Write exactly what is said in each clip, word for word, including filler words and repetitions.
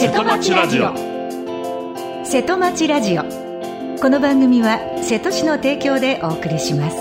瀬戸町ラジオ。瀬戸町ラジオ、この番組は瀬戸市の提供でお送りします。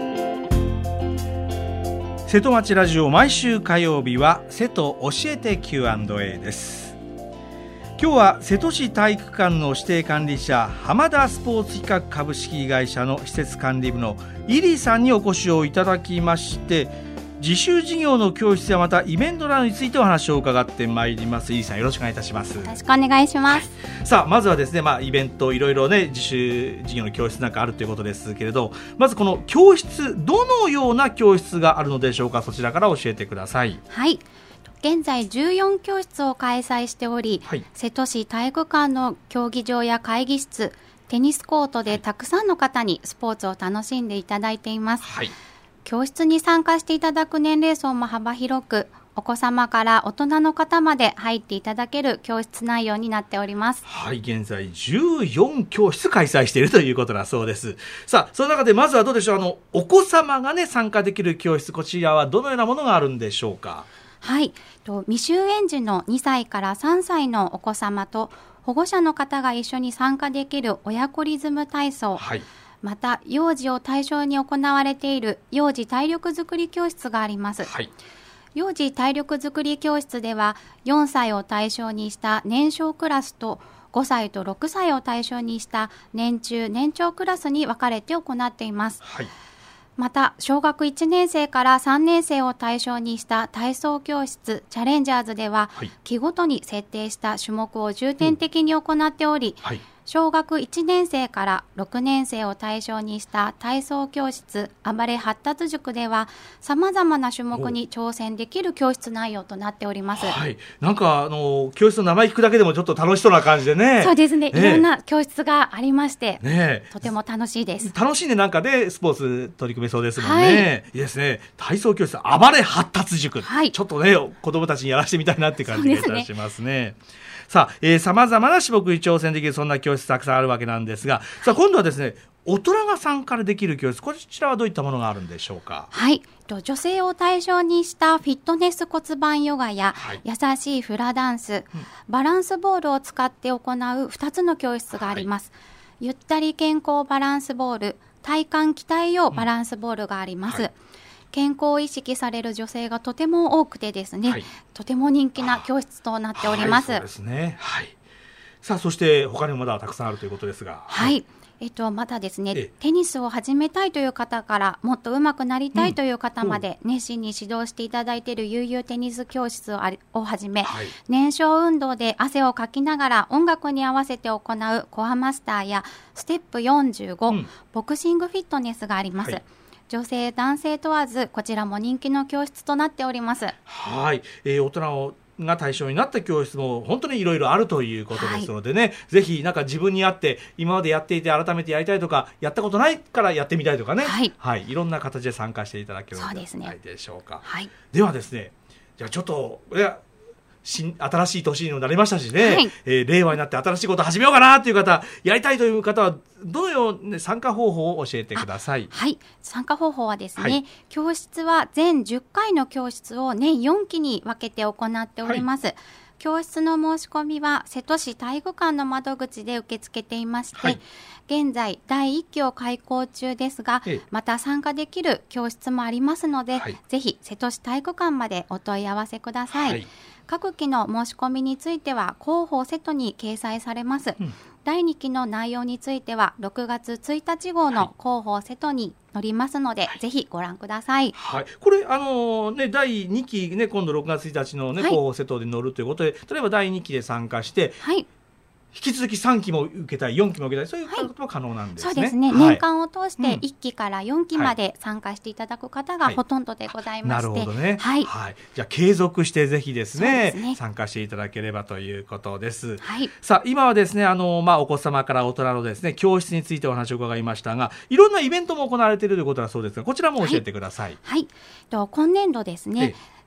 瀬戸町ラジオ、毎週火曜日は瀬戸教えて キューアンドエー です。今日は瀬戸市体育館の指定管理者、浜田スポーツ企画株式会社の施設管理部の入井さんにお越しをいただきまして、自習授業の教室やまたイベントなどについてお話を伺ってまいります。入井さん、よろしくお願いいたします。 よろしくお願いします。 はい、さあまずはですね、まあ、イベントいろいろね、自習授業の教室なんかあるということですけれど、まずこの教室、どのような教室があるのでしょうか。そちらから教えてください。 はい、現在じゅうよん教室を開催しており、はい、瀬戸市体育館の競技場や会議室、テニスコートでたくさんの方にスポーツを楽しんでいただいています。はい、教室に参加していただく年齢層も幅広く、お子様から大人の方まで入っていただける教室内容になっております。 はい、現在じゅうよん教室開催しているということだそうです。さあ、その中でまずはどうでしょう、あのお子様がね参加できる教室、こちらはどのようなものがあるんでしょうか。 はい、と未就園児のにさいからさんさいのお子様と保護者の方が一緒に参加できる親子リズム体操、はい、また幼児を対象に行われている幼児体力づくり教室があります。はい、幼児体力づくり教室ではよんさいを対象にした年少クラスとごさいとろくさいを対象にした年中年長クラスに分かれて行っています。はい、また小学いちねん生からさんねん生を対象にした体操教室チャレンジャーズでは、はい、期ごとに設定した種目を重点的に行っており、うん、はい、小学いちねん生からろくねん生を対象にした体操教室暴れ発達塾ではさまざまな種目に挑戦できる教室内容となっております。 はい、なんかあの教室の名前聞くだけでもちょっと楽しそうな感じでね。 そうですね、ね、いろんな教室がありまして、ね、とても楽しいです。 楽しんでなんかでスポーツ取り組めそうですもんね。はい、いいですね。体操教室暴れ発達塾、はい、ちょっとね子どもたちにやらせてみたいなって感じがいたしますね。さあ、えー、様々な種目に挑戦できるそんな教室たくさんあるわけなんですが、さあ今度はですね、大人が参加できる教室、こちらはどういったものがあるんでしょうか。 はい、女性を対象にしたフィットネス骨盤ヨガや、はい、優しいフラダンス、うん、バランスボールを使って行うふたつの教室があります。はい、ゆったり健康バランスボール、体幹鍛えようバランスボールがあります。うん、はい、健康を意識される女性がとても多くてですね、はい、とても人気な教室となっております。 はい、そうですね。はい、さあそして他にもまだたくさんあるということですが、 はい、はい、えっと、またですね、テニスを始めたいという方からもっと上手くなりたいという方まで、熱心に指導していただいている悠々テニス教室をありをはじめ、はい、燃焼運動で汗をかきながら音楽に合わせて行うコアマスターやステップよんじゅうご、うん、ボクシングフィットネスがあります。はい、女性男性問わずこちらも人気の教室となっております。 はい、えー、大人が対象になった教室も本当にいろいろあるということですのでね、はい、ぜひなんか自分に合って今までやっていて改めてやりたいとか、やったことないからやってみたいとかね、はい、はい、いろんな形で参加していただけるのではないでしょうか。はい、ではですね、じゃあちょっといや新, 新しい年にもなりましたしね、はい、えー、令和になって新しいことを始めようかなという方、やりたいという方はどのように参加方法を教えてください。 はい、参加方法はですね、はい、教室は全じゅっかいの教室を年よんきに分けて行っております。はい、教室の申し込みは瀬戸市体育館の窓口で受け付けていまして、はい、現在だいいっきを開講中ですが、ええ、また参加できる教室もありますので、はい、ぜひ瀬戸市体育館までお問い合わせください。はい、各期の申し込みについては広報セットに掲載されます。うん、だいにきの内容についてはろくがつついたち号の広報セットに載りますので、はい、ぜひご覧ください。 はい、これあのーね、だいにき、ね、今度ろくがつついたちの、ね、はい、広報セットで載るということで、例えばだいにきで参加して、はい、引き続きさんきも受けたい、よんきも受けたい、そういうことも可能なんですね。はい、そうですね、 はい、年間を通していっきからよんきまで参加していただく方がほとんどでございまして、はいはい、なるほどね、はいはい、じゃあ継続してぜひですね、ね、参加していただければということです。はい、さあ今はですね、あの、まあ、お子様から大人のですね教室についてお話を伺いましたが、いろんなイベントも行われているということだそうですが、こちらも教えてください。 はい、はい、と今年度ですね、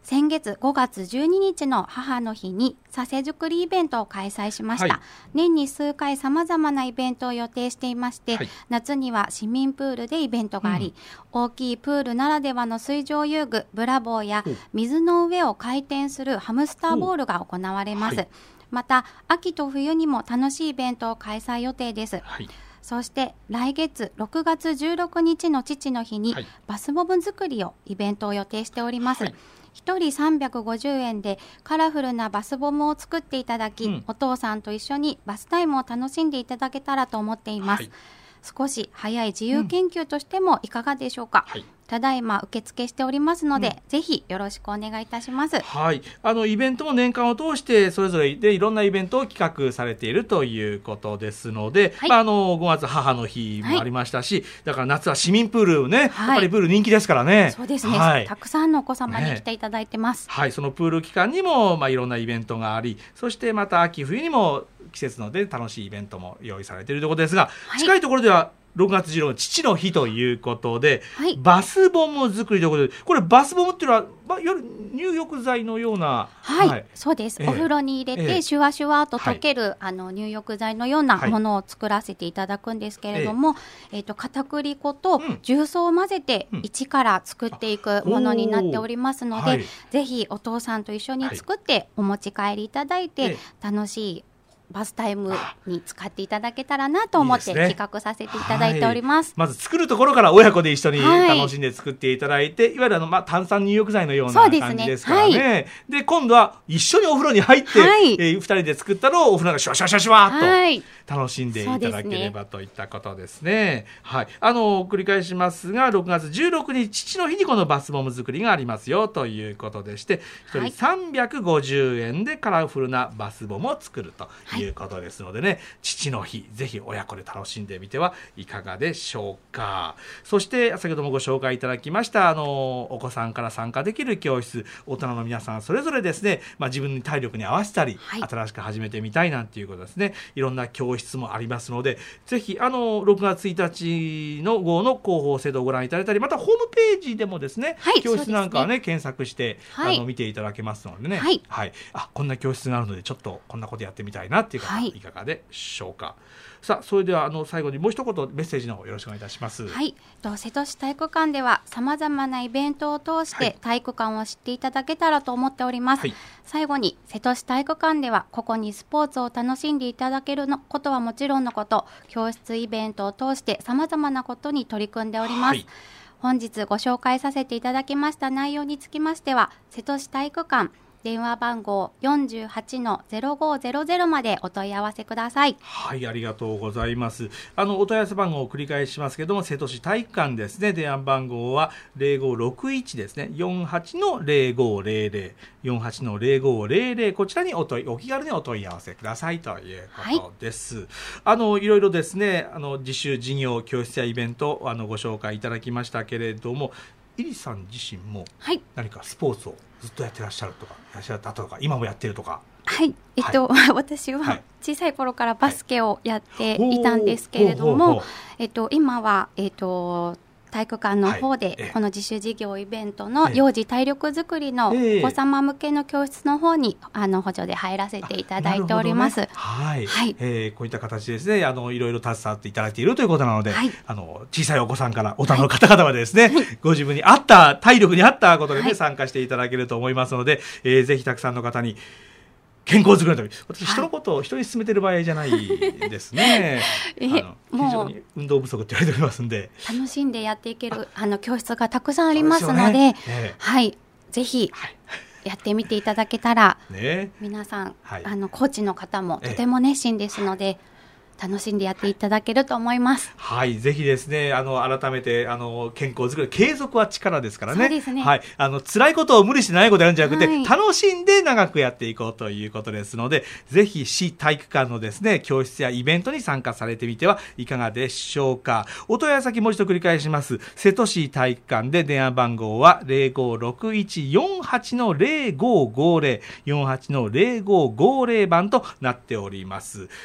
先月ごがつじゅうににちの母の日に佐世作りイベントを開催しました、はい、年に数回さまざまなイベントを予定していまして、はい、夏には市民プールでイベントがあり、うん、大きいプールならではの水上遊具ブラボーや水の上を回転するハムスターボールが行われます、はい、また秋と冬にも楽しいイベントを開催予定です、はい、そして来月ろくがつじゅうろくにちの父の日にバスボム作りをイベントを予定しております、はい、ひとりさんびゃくごじゅうえんでカラフルなバスボムを作っていただき、うん、お父さんと一緒にバスタイムを楽しんでいただけたらと思っています、はい、少し早い自由研究としてもいかがでしょうか、うんはい、ただいま受付しておりますので、うん、ぜひよろしくお願いいたします。 はい、あのイベントも年間を通してそれぞれでいろんなイベントを企画されているということですので、はい、まあ、あのごがつ母の日もありましたし、はい、だから夏は市民プールね、はい、やっぱりプール人気ですからね。 そうですね、はい、たくさんのお子様に来ていただいてます、 ね、はい、そのプール期間にも、まあ、いろんなイベントがあり、そしてまた秋冬にも季節ので楽しいイベントも用意されているということですが、はい、近いところではろくがつじゅうろくにち父の日ということで、はい、バスボム作りということで、これバスボムっていうのは、まあ、いわゆる入浴剤のような、 はい、はい、そうです、えー、お風呂に入れて、えー、シュワシュワと溶ける、はい、あの入浴剤のようなものを作らせていただくんですけれども、えーえー、と片栗粉と重曹を混ぜて一から作っていくものになっておりますので、はい、ぜひお父さんと一緒に作ってお持ち帰りいただいて、はい、楽しいバスタイムに使っていただけたらなと思って企画させていただいております。 いいですね。はい、まず作るところから親子で一緒に楽しんで作っていただいて、はい、いわゆるあの、まあ、炭酸入浴剤のような感じですからね。で、ねはい、で今度は一緒にお風呂に入って、はい、えー、ふたりで作ったのをお風呂がシュワシュワシュワシュワっと楽しんでいただければといったことですね。はい、あの繰り返しますが、ろくがつじゅうろくにち父の日にこのバスボム作りがありますよということでして、ひとりさんびゃくごじゅうえんでカラフルなバスボムを作るということですのでね、はい、父の日ぜひ親子で楽しんでみてはいかがでしょうか。そして先ほどもご紹介いただきましたあのお子さんから参加できる教室、大人の皆さんそれぞれですね、まあ、自分の体力に合わせたり、はい、新しく始めてみたいなんていうことですね、いろんな教室もありますので、ぜひあのろくがつついたちの号の広報制度をご覧いただいたり、またホームページでもですね、はい、教室なんかはね、ね検索して、はい、あの見ていただけますのでね、はいはい、あこんな教室があるのでちょっとこんなことやってみたいなっていう方、はい、いかがでしょうか。さあそれではあの最後にもう一言メッセージの方よろしくお願いいたします。 はい、瀬戸市体育館ではさまざまなイベントを通して体育館を知っていただけたらと思っております、はい、最後に瀬戸市体育館ではここにスポーツを楽しんでいただけるのことはもちろんのこと、教室イベントを通してさまざまなことに取り組んでおります、はい、本日ご紹介させていただきました内容につきましては瀬戸市体育館電話番号 よんじゅうはちのゼロごゼロゼロ までお問い合わせください。 はい、ありがとうございます。あのお問い合わせ番号を繰り返しますけども、瀬戸市体育館ですね、電話番号はゼロごろくいちですね、よんじゅうはちのゼロごゼロゼロ よんじゅうはちのゼロごゼロゼロ、こちらにお問いお気軽にお問い合わせくださいということです、はい、あのいろいろですね、あの自習事業教室やイベントあのご紹介いただきましたけれども、イリさん自身も何かスポーツをずっとやってらっしゃるとか、いらっしゃったとか、今もやってるとか。 はい、えっと、はい、私は小さい頃からバスケをやっていたんですけれども、はい、えっと、今は、えっと、体育館の方でこの自主事業イベントの幼児体力づくりのお子様向けの教室の方にあの補助で入らせていただいております、ね、 はい、はい、えー、こういった形ですね、あのいろいろ携わっていただいているということなので、はい、あの小さいお子さんから大人の方々までですね、はい、ご自分に合った体力に合ったことで、ね、はい、参加していただけると思いますので、えー、ぜひたくさんの方に健康づくりのために、私人のことを人に勧めてる場合じゃないですね。あの非常に運動不足って言われておりますんで、 楽しんでやっていけるあの教室がたくさんありますので、ね、えー、はい、ぜひやってみていただけたら、ね、皆さん、はい、あのコーチの方もとても熱心ですので、えー楽しんでやっていただけると思います。 はい、ぜひですね、あの改めてあの健康づくり、継続は力ですからね。 そうですね。 はい、あの辛いことを無理してないことやるんじゃなくて、はい、楽しんで長くやっていこうということですので、ぜひ市体育館のですね教室やイベントに参加されてみてはいかがでしょうか。お問い合わせ先もう一度繰り返します。瀬戸市体育館で電話番号はゼロごろくいち よんじゅうはちのゼロごごゼロ よんじゅうはちのゼロごごゼロ番となっております。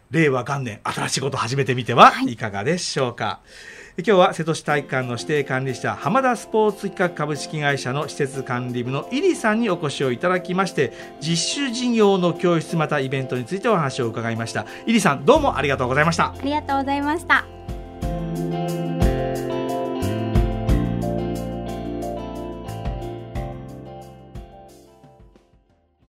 令和元年新しいことを始めてみてはいかがでしょうか。はい、今日は瀬戸市体育館の指定管理者浜田スポーツ企画株式会社の施設管理部の入井さんにお越しをいただきまして、実習事業の教室またイベントについてお話を伺いました。入井さん、どうもありがとうございました。 ありがとうございました。